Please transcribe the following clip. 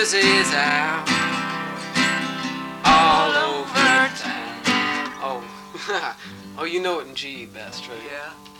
news is out all over town. Oh, oh, you know it in G best, right? Yeah.